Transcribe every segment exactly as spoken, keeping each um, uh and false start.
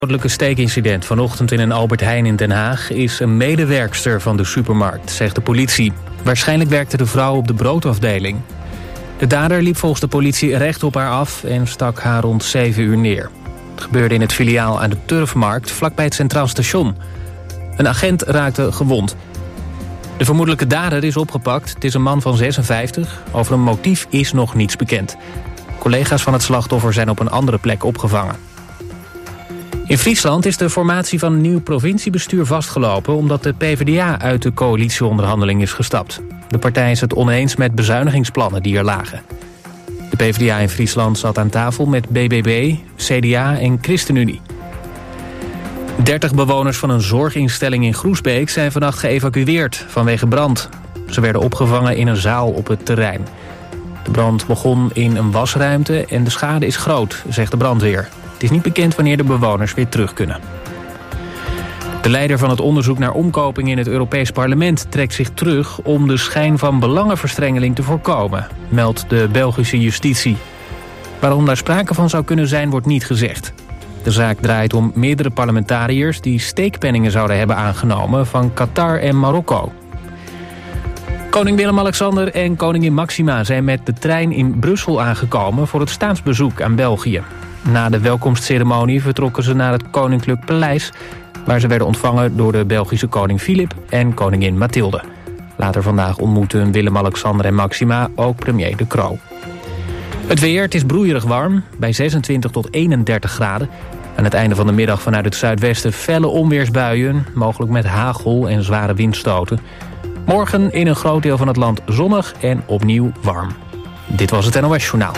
Het dodelijke steekincident vanochtend in een Albert Heijn in Den Haag is een medewerkster van de supermarkt, zegt de politie. Waarschijnlijk werkte de vrouw op de broodafdeling. De dader liep volgens de politie recht op haar af en stak haar rond zeven uur neer. Het gebeurde in het filiaal aan de Turfmarkt, vlakbij het Centraal Station. Een agent raakte gewond. De vermoedelijke dader is opgepakt. Het is een man van zesenvijftig. Over een motief is nog niets bekend. Collega's van het slachtoffer zijn op een andere plek opgevangen. In Friesland is de formatie van een nieuw provinciebestuur vastgelopen omdat de PvdA uit de coalitieonderhandeling is gestapt. De partij is het oneens met bezuinigingsplannen die er lagen. De PvdA in Friesland zat aan tafel met B B B, C D A en ChristenUnie. dertig bewoners van een zorginstelling in Groesbeek zijn vannacht geëvacueerd vanwege brand. Ze werden opgevangen in een zaal op het terrein. De brand begon in een wasruimte en de schade is groot, zegt de brandweer. Het is niet bekend wanneer de bewoners weer terug kunnen. De leider van het onderzoek naar omkoping in het Europees Parlement trekt zich terug om de schijn van belangenverstrengeling te voorkomen, meldt de Belgische justitie. Waarom daar sprake van zou kunnen zijn, wordt niet gezegd. De zaak draait om meerdere parlementariërs die steekpenningen zouden hebben aangenomen van Qatar en Marokko. Koning Willem-Alexander en koningin Maxima zijn met de trein in Brussel aangekomen voor het staatsbezoek aan België. Na de welkomstceremonie vertrokken ze naar het Koninklijk Paleis, waar ze werden ontvangen door de Belgische koning Filip en koningin Mathilde. Later vandaag ontmoeten Willem-Alexander en Maxima ook premier De Croo. Het weer, het is broeierig warm, bij zesentwintig tot eenendertig graden. Aan het einde van de middag vanuit het zuidwesten felle onweersbuien, mogelijk met hagel en zware windstoten. Morgen in een groot deel van het land zonnig en opnieuw warm. Dit was het N O S Journaal.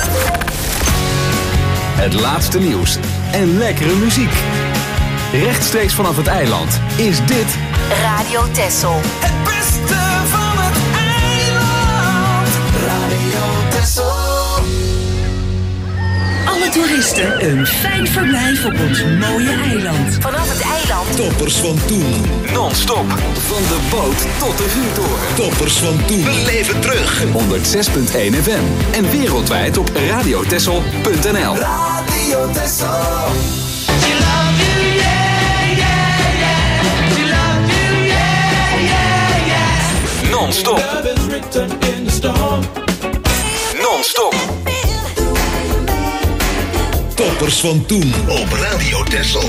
Het laatste nieuws en lekkere muziek. Rechtstreeks vanaf het eiland is dit Radio Texel. Het beste van het eiland. Radio Texel. Alle toeristen een fijn verblijf op ons mooie eiland. Vanaf het eiland. Toppers van toen. non-stop. Van de boot tot de vuurtoren. Toppers van toen. We leven terug. honderdzes komma één F M. En wereldwijd op radiotessel punt n l. Radio Texel. She love you, yeah, yeah, yeah. She love you, yeah, yeah, yeah. Non-stop. Love is written in the storm. Non-stop. Toppers van toen op Radio Texel.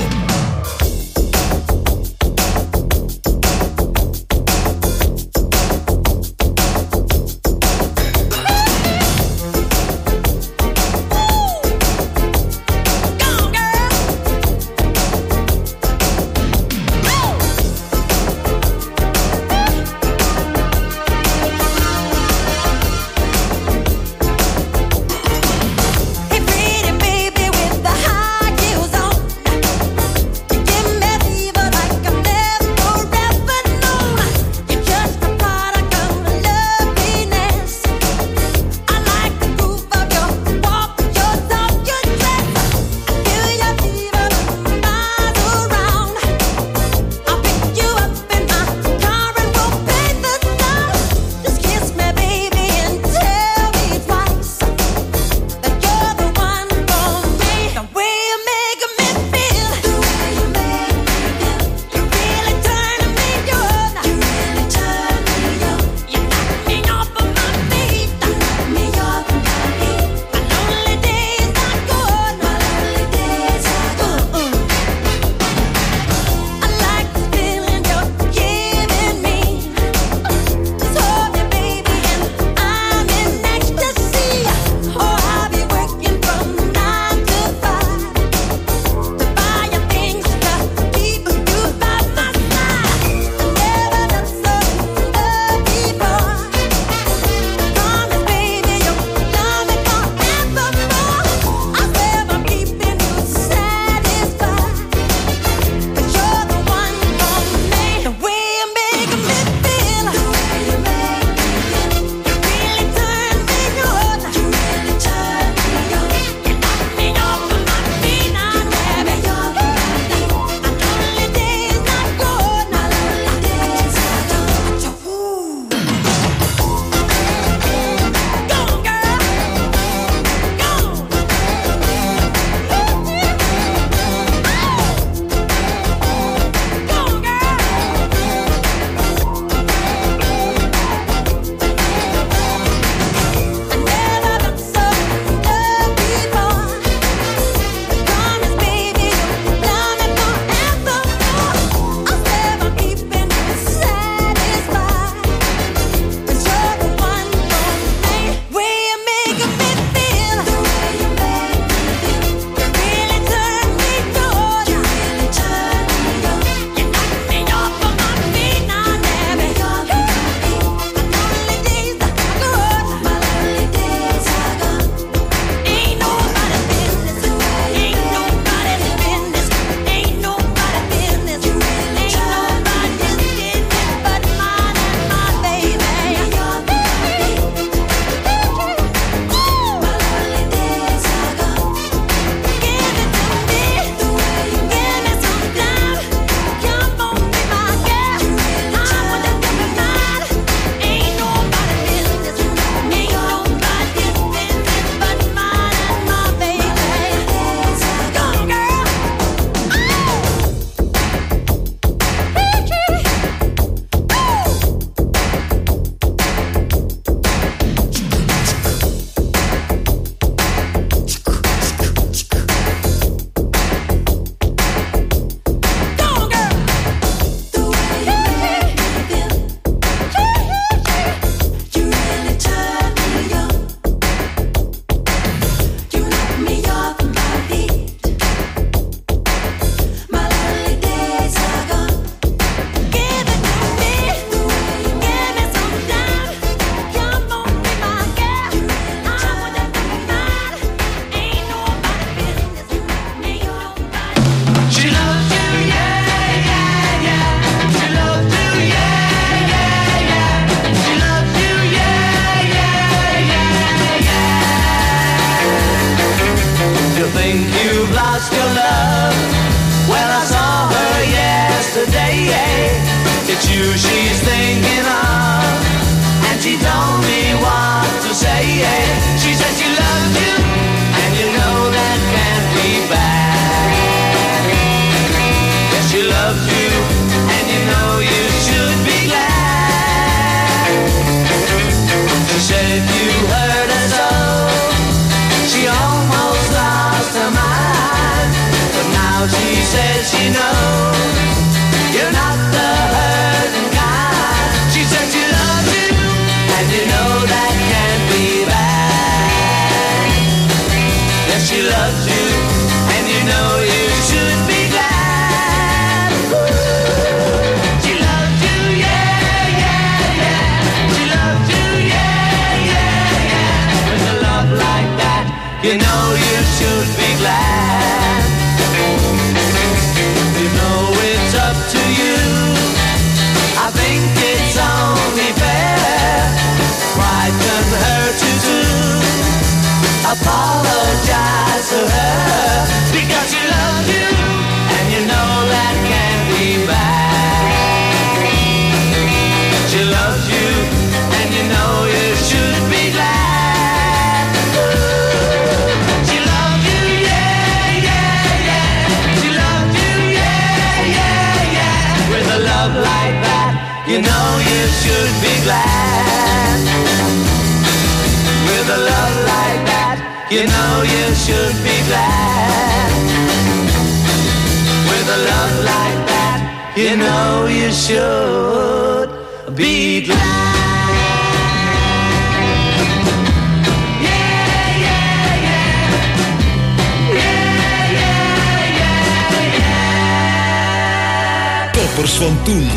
she told me what to say. She said she loves you, and you know that can't be bad. Yes, she loves you, and you know you should be glad. She said if you hurt her so, she almost lost her mind. But now she says she knows you're not the hurting kind. She said she loves you, and you know that can't be bad. Yes, she loves you, and you know you should be glad. She loves you, yeah, yeah, yeah. She loves you, yeah, yeah, yeah. With a love like that, you know you should be glad. You know it's up to you. I think it's only fair. Pride can hurt you too. Apologize to her because she loves you, and you know that can't be bad. She loves you, and you know you should be glad. She loves you, yeah, yeah, yeah. She loves you, yeah, yeah, yeah. With a love like that, you know you should be glad. With a love like that, you know you should be glad. With a love like that, you know you should be glad. Yeah, yeah, yeah. Yeah, yeah, yeah, yeah. Toppers van toen.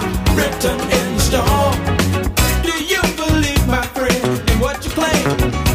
Do you believe, my friend, in what you claim?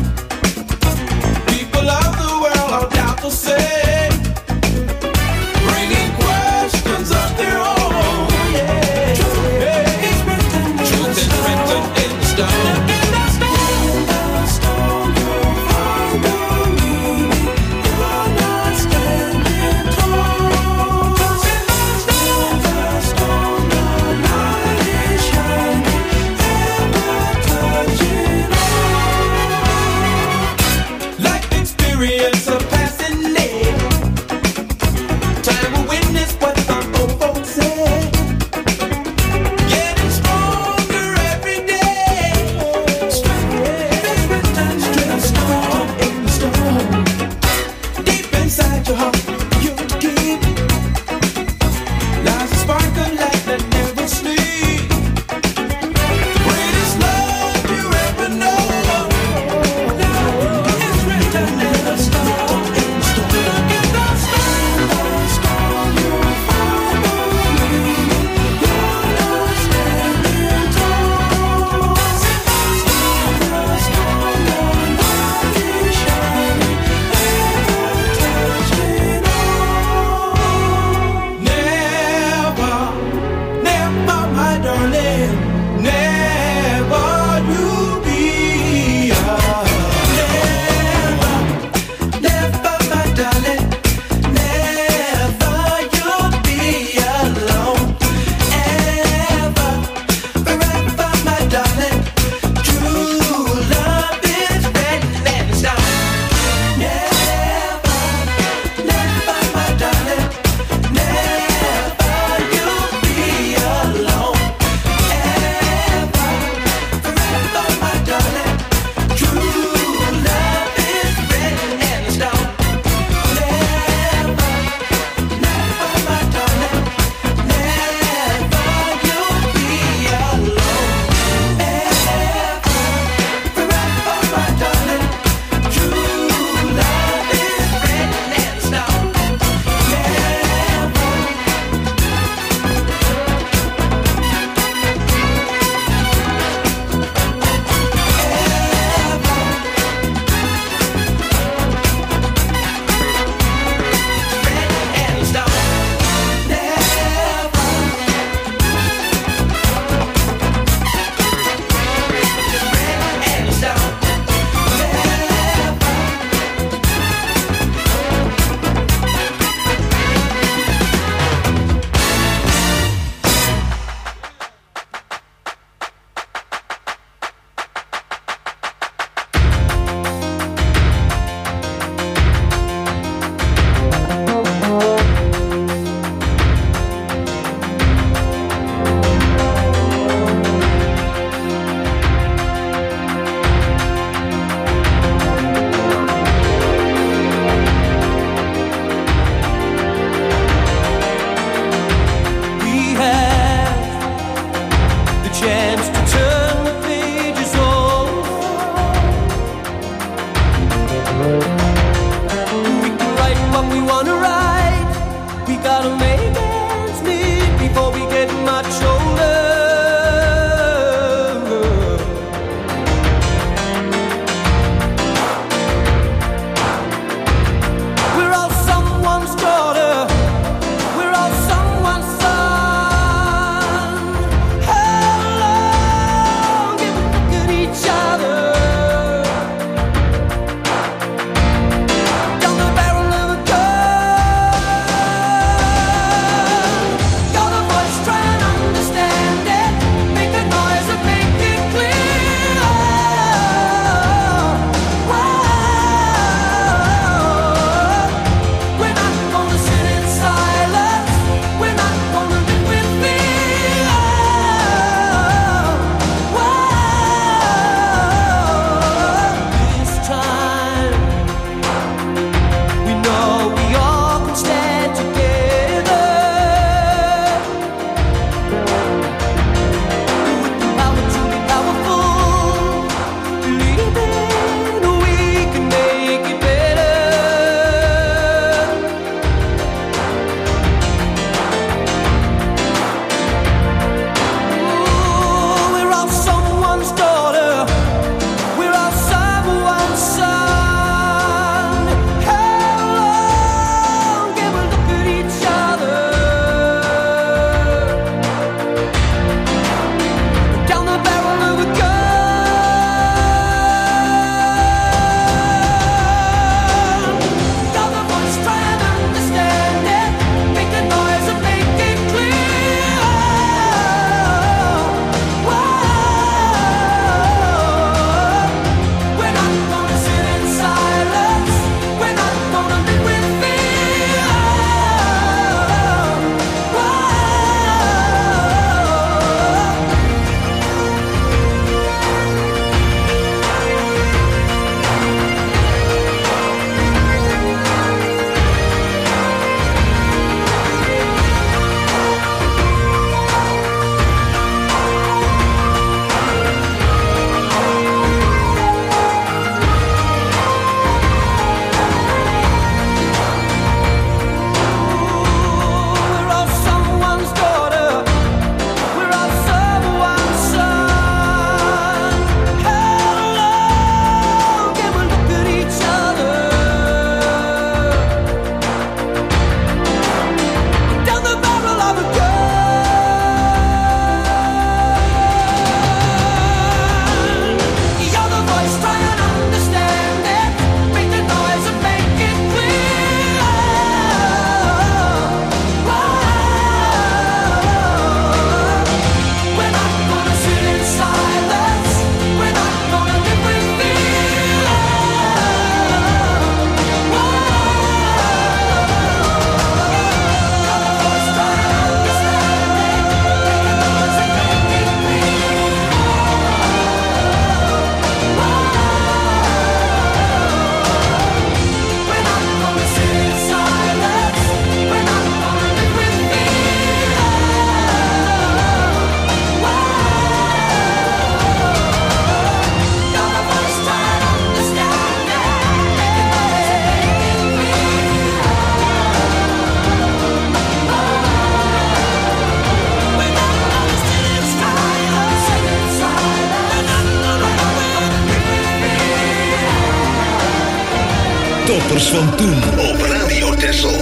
Toppers van toen op Radio Texel.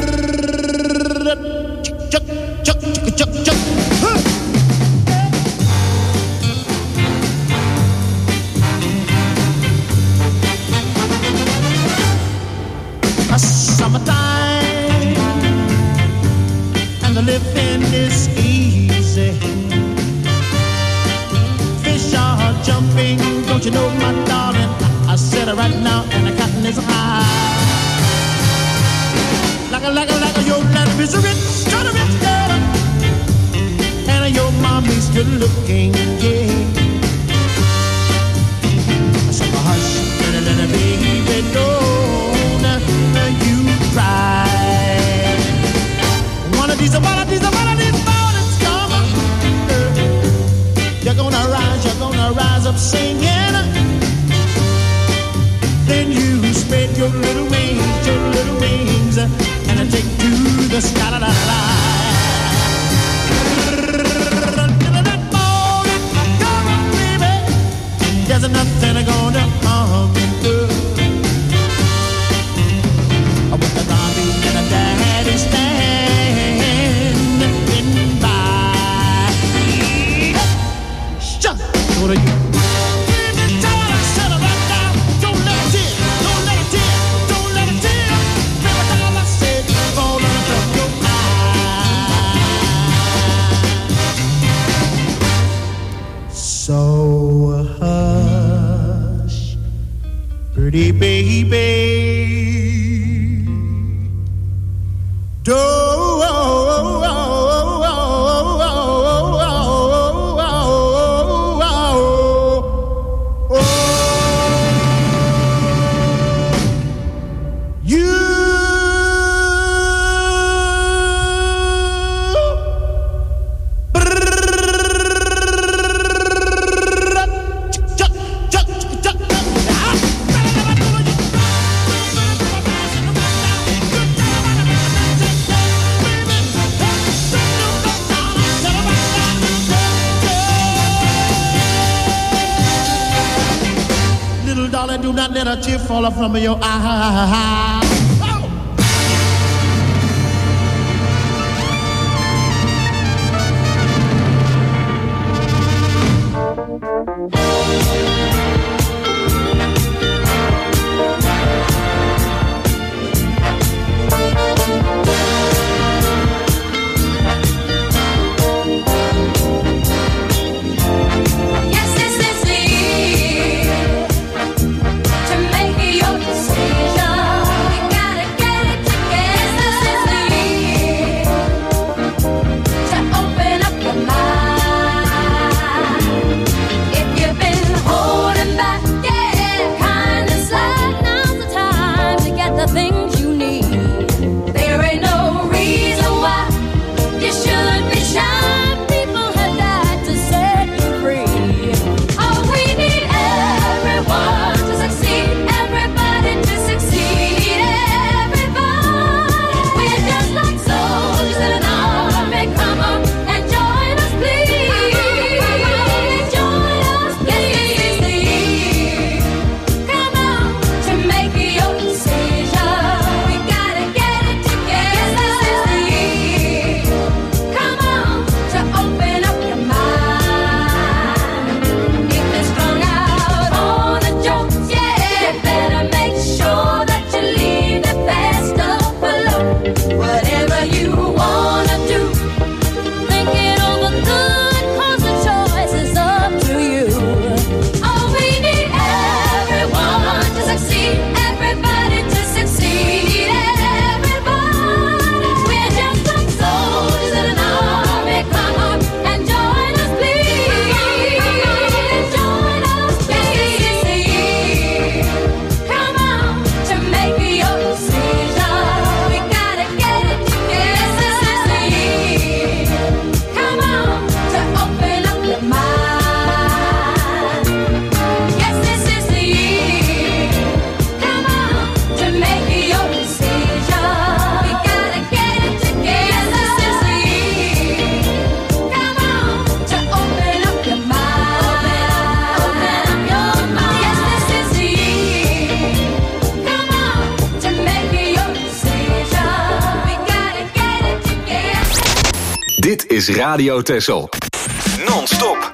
Chuck, chuck, chuck, chuck, chuck. Huh. A summertime and the living is easy. Fish are jumping, don't you know, my darling? I said it right now, and the cotton is high. Like a, like a, like a, your daddy is a rich, kind of rich girl, and your mommy's good looking, yeah. So hush, little, little baby, don't you cry. One of these, one of these, one of these mornings come, you're gonna rise, you're gonna rise up singing. Then you spread your little wings, your little wings, and I take to the sky. La, la, la. That morning, come on, baby. There's nothing gonna harm you. With the mommy and the daddy standing by. Shut up, what are you? So hush, pretty baby, don't. Do not let a tear fall from your eye. If you've been holding is Radio Texel. Non-stop.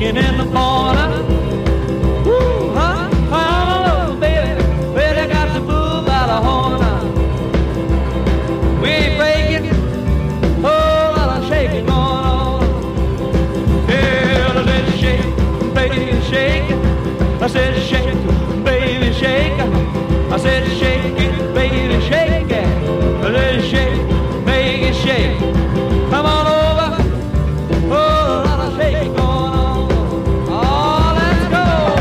shaking in the corner. Woo, huh? Oh, baby, baby got the bull by the horn. We ain't breaking, oh, lot of shaking going on. Yeah, let's shake, baby, shake. I said shake, baby, shake. I said shake it, baby, shake it. Let's shake, make it shake. Come on over. Oh, a lot of shaking going on. Oh, let's go.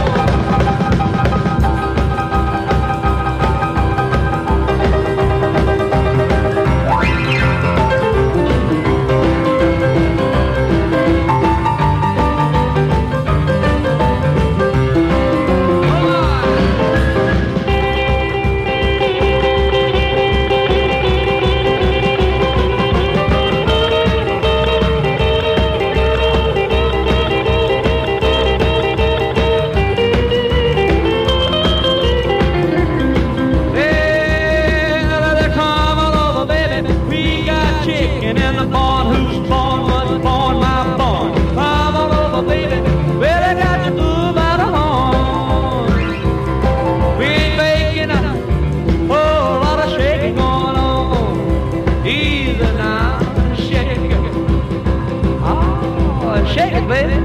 Baby,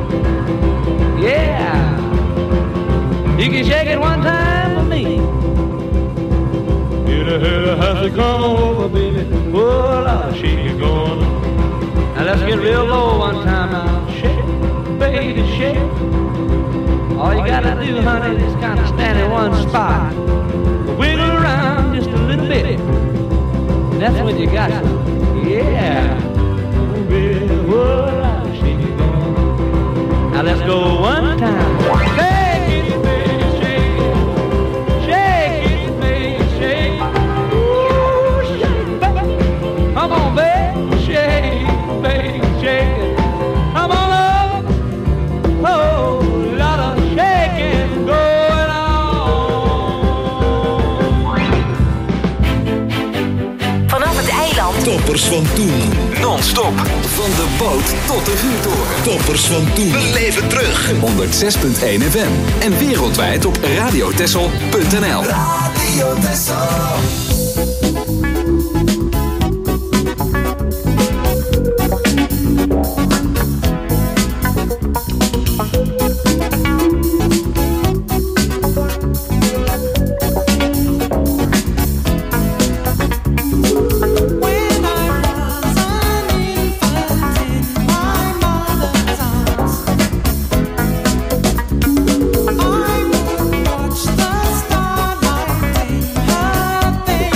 yeah, you can shake it one time with me. Get a head has to come over, baby. Oh, Lord, shake it going on. Now let's get real low one time now. Shake, baby, shake. All you gotta do, honey, is kind of stand in one spot, wiggle around just a little bit. And that's when you got it. Yeah, oh, baby, oh, now let's go one time. Shake it, baby, shake it. Shake it, baby, shake it. Ooh, shake it, baby. Come on, baby, shake it, baby, shake it. Come on up. Oh, lot of shaking going on. Vanaf het eiland. Toppers van toen. Non-stop. Van de boot tot de vuurtoren. Toppers van toen. We leven terug. honderd zes komma één F M. En wereldwijd op radiotessel punt n l. Radio Texel. I watch the starlight in her face.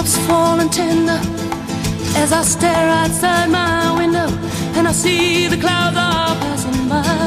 raindrops falling tender as I stare outside my window and I see the clouds are passing by.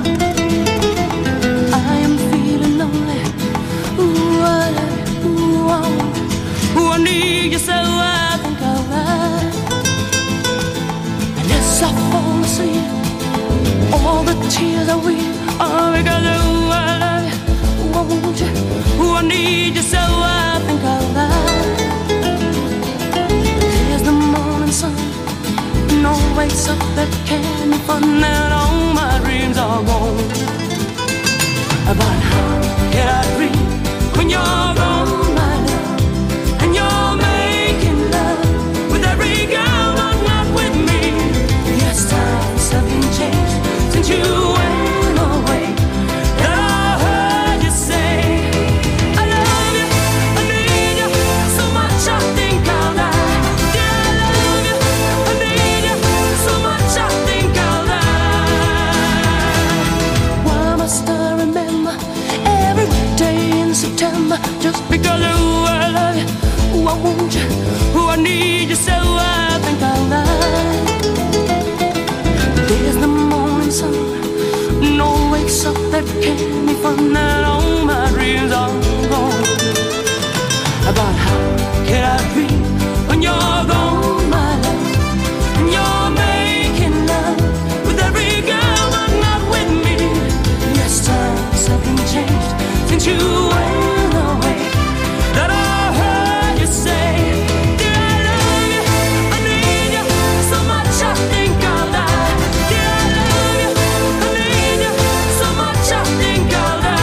I am feeling lonely. Ooh, I love you. Ooh, I want you. Ooh, I need you so I think I'll ride. And as I fall asleep, all the tears I weep are because ooh, I love you. Ooh, I want you. Ooh, I need you so I think I'll ride. There's the morning sun, no wakes up that candy fun, and all my dreams are gone. But how can I dream when you're gone, my love? And you're making love with every girl, but not with me. Yes, times have been changed since you went away. And I heard you say, I love you, I need you so much I think I'll die. Yeah, I love you, I need you so much I think I'll die. Why must I remember every day in September just because ooh, I love you, ooh, I want you, ooh, I need you so I think I'll die. There's the morning sun, no wakes up that can't be fun, and all my dreams are gone. About how can I dream when you're gone, my love? And you're making love with every girl, but not with me. Yes, times have been changed since you went away. That I heard you say, dear, I love you, I need you so much I think I'll die. Dear, I love you, I need you so much I think I'll die.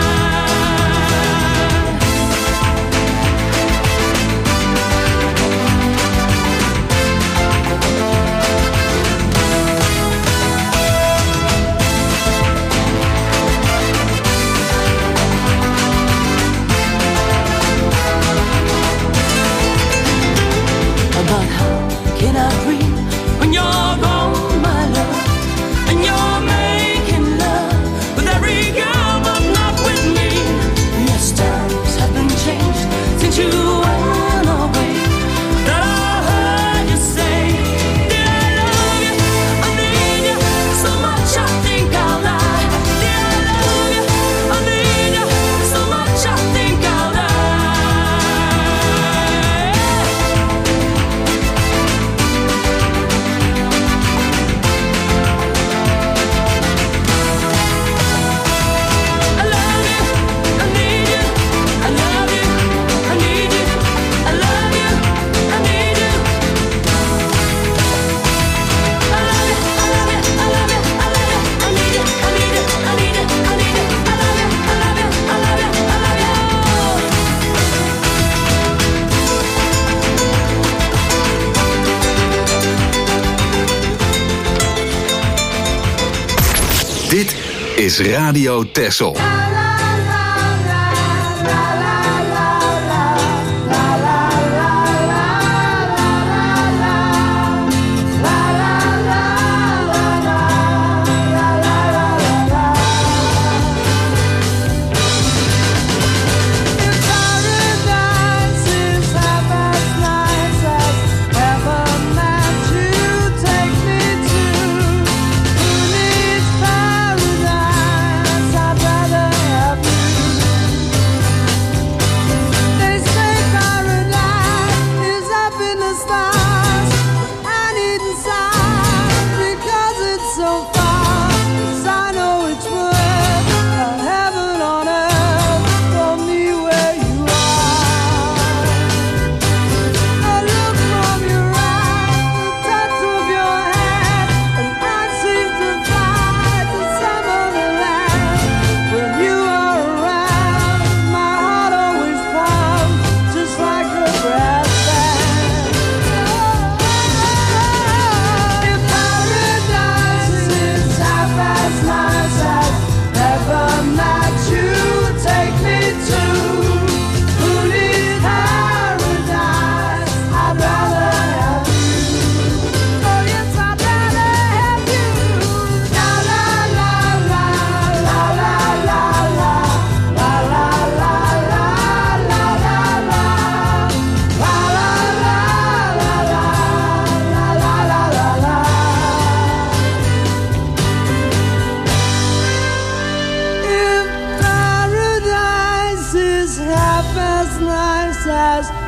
But how can I dream when you're gone, my love? And you're making love with every girl, but not with me. Yes, times have been changed since you went away. That I heard you say, dear, I love you, I need you so much I think I'll die. Dear, I love you, I need you so much I think I'll die. I love you, I need you, I love you, I need you, I love you, I need you. I love you, I love you, I love you, I love you, I need you, I need you, I need you, I need you. I love you, I love you, I love you, I love you. Dit is Radio Texel. I'd rather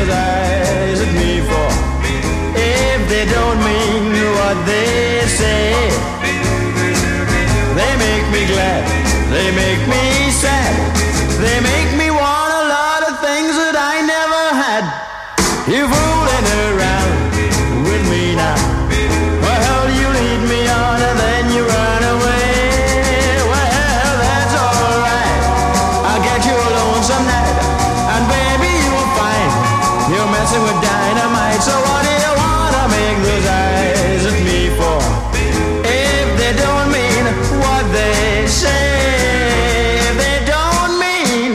those eyes at me for if they don't mean what they say? They make me glad, they make me sad, they make me want a lot of things that I never had. You're fooling around with me now. Well, you lead me on and then you run away. Well, that's alright, I'll get you alone some night, and baby you will find you're messing with dynamite. So what do you wanna make those eyes at me for if they don't mean what they say? If they don't mean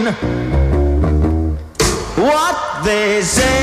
what they say.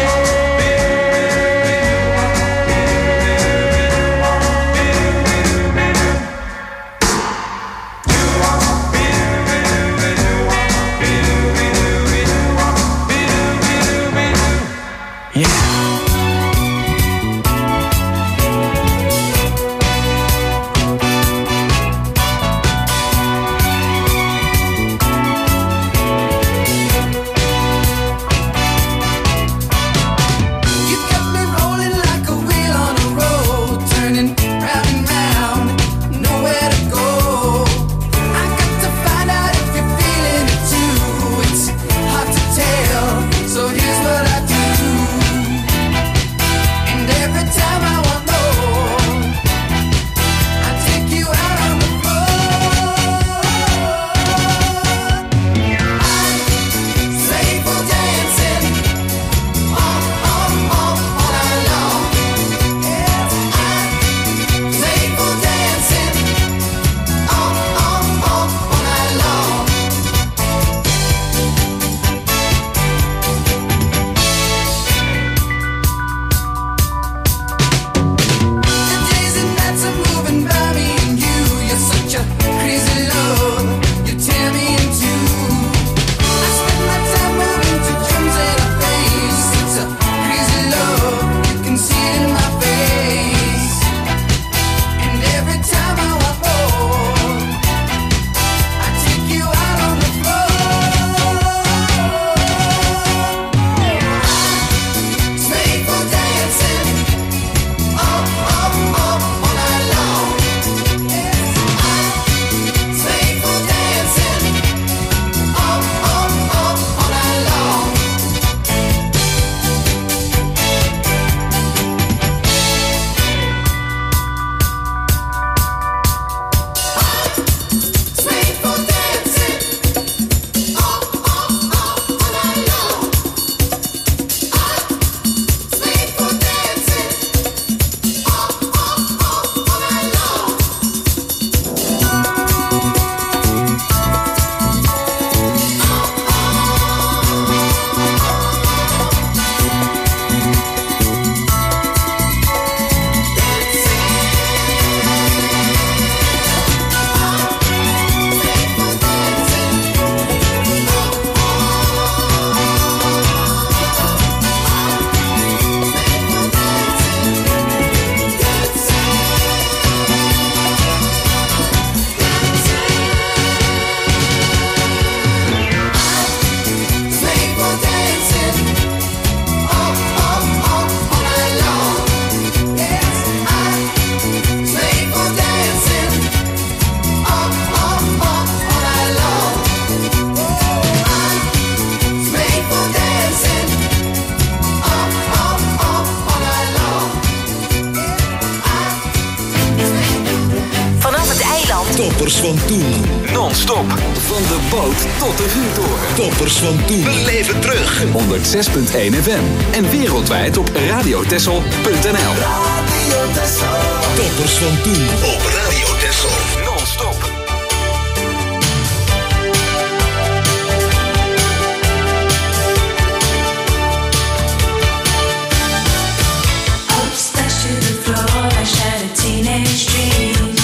Toppers van toen. Non-stop. Van de boot tot de vuurtoren. Toppers van toen. Beleef het terug. honderd zes punt één F M. En wereldwijd op radiotessel punt n l. Radio Tessel. Toppers van toen. Op Radio Tessel. Non-stop. Teenage dreams.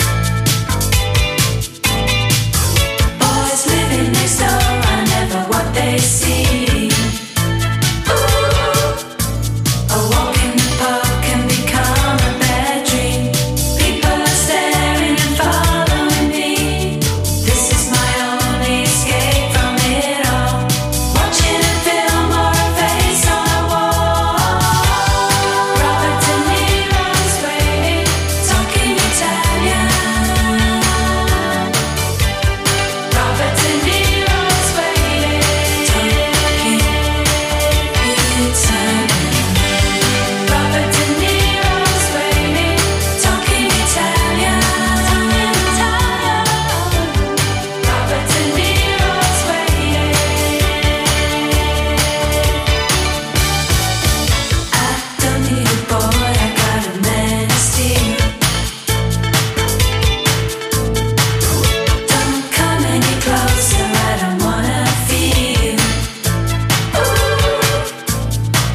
Boys living next door are never what they seem. Ooh, a walk in the park can become a bad dream. People are staring and falling.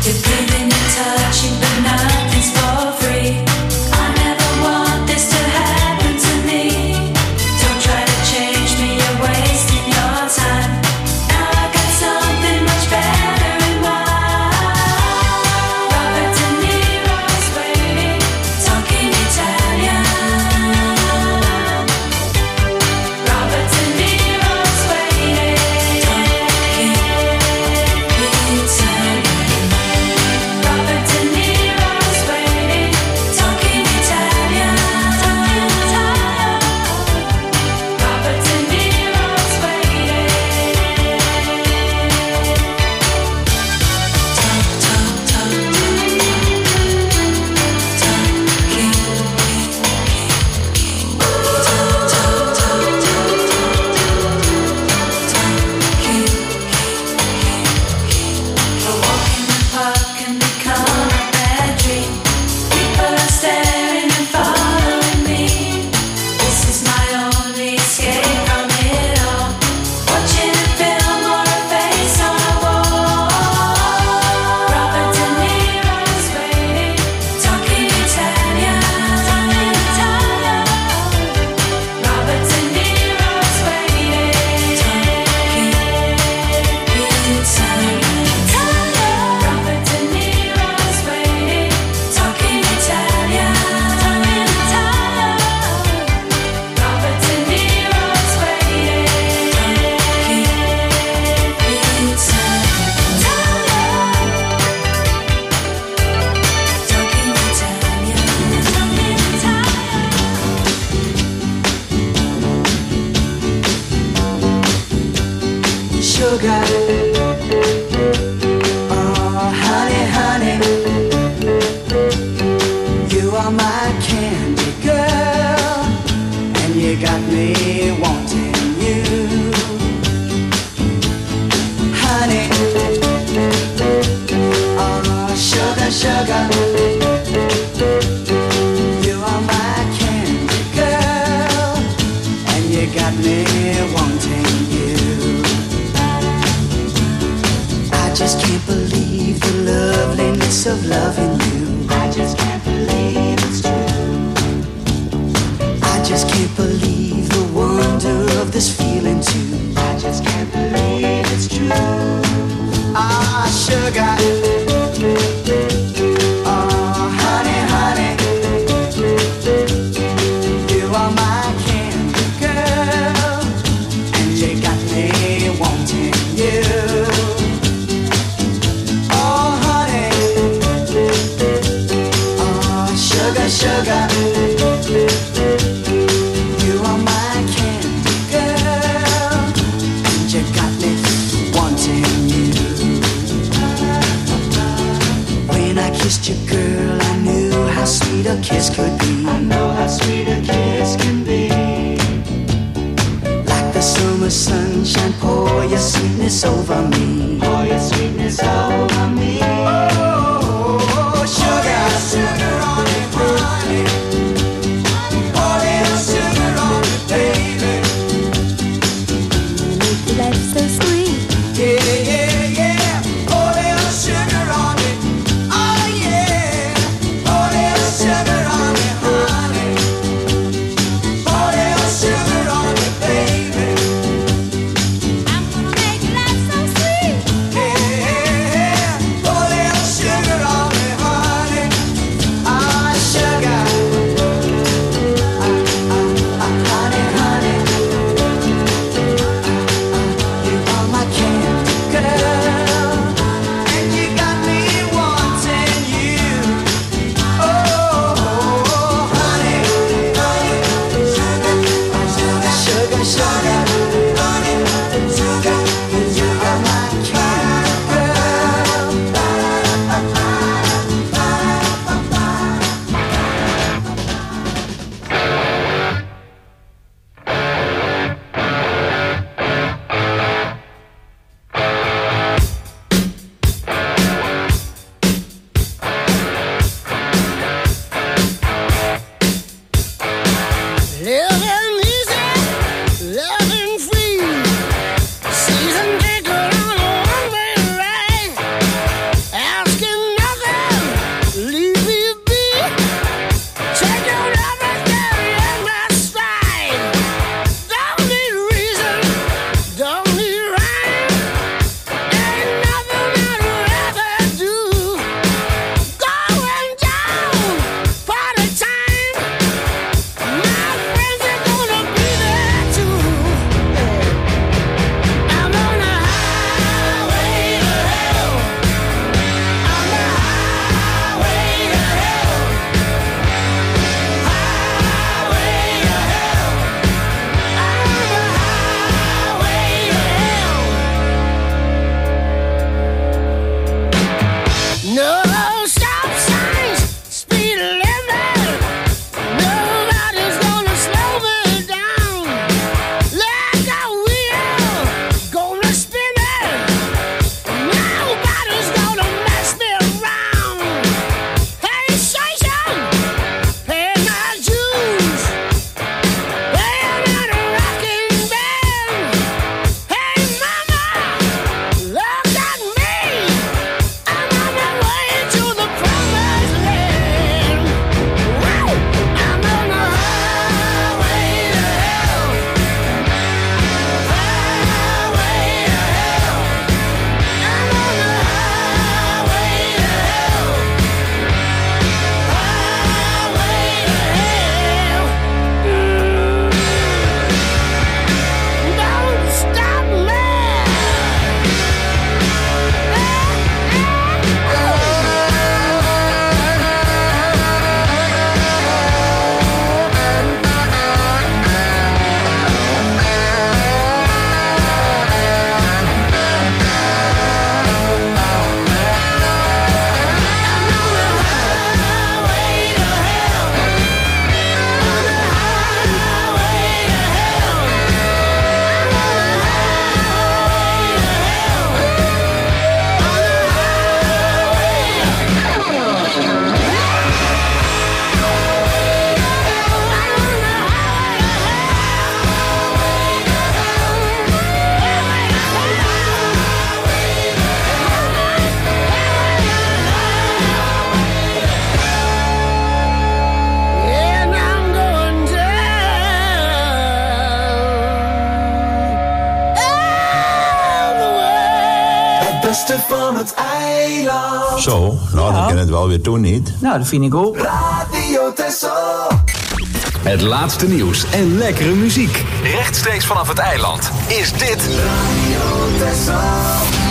You're giving and touching, but nothing's for free. I never want this to happen to me. Don't try to change me, you're wasting your time. Now I got something much better in mind. Robert De Niro's waiting, talking Italian. Robert De Niro's waiting, talking Italian. Robert De Niro's waiting, talking Italian. Robert De Niro's waiting. Talk, talk, talk, A walk in the park can become a bad dream. People are staring and following me. This is my only escape from it all. Watching a film or a face on a wall. Robert De Niro's waiting, talking Italian. Robert De Niro's waiting, talking Italian. Robert De Niro's waiting, talking Italian. Robert De Niro's waiting, Sugar, oh honey, honey, you are my candy girl, and you got me wanting you, honey, oh sugar, sugar, you are my candy girl, and you got me wanting you. I just can't believe the loveliness of loving you. I just can't believe it's true. I just can't believe the wonder of this feeling too. I just can't believe it's true. Ah, sugar. Oh, honey, honey. You are my candy girl, and you got me wanting you. Oh, honey, oh, sugar, sugar, you are my candy girl, and you got me wanting you. When I kissed you, girl, I knew how sweet a kiss could be. I know how sweet a kiss can be. Like the summer sunshine, pour your sweetness over me. Pour your sweetness over me. Oh, sugar, sugar on it, honey. Pour little sugar on it, baby. Make life so sweet. Yeah, yeah, yeah. Pour little sugar on it. Oh, yeah. Pour little sugar on it, honey. Pour little sugar on it, baby. I'm gonna make life so sweet. Yeah, yeah, yeah. No stop signs, speed limit. Nobody's gonna slow me down. Like a wheel, gonna spin it. Nobody's gonna mess me around. Hey, station, pay my dues. Playing in a rocking band. Hey, mama, look at me. I'm on my way to the promised land. Wow, I'm on the highway to hell. Highway to hell. I'm on the highway to hell. Highway to hell. Don't stop me. And I'm going down all the way. Het beste van het eiland. Zo, nou dan kan het wel weer doen niet. Nou, dat vind ik ook. Radio Texel. Het laatste nieuws en lekkere muziek. Rechtstreeks vanaf het eiland is dit Radio Texel.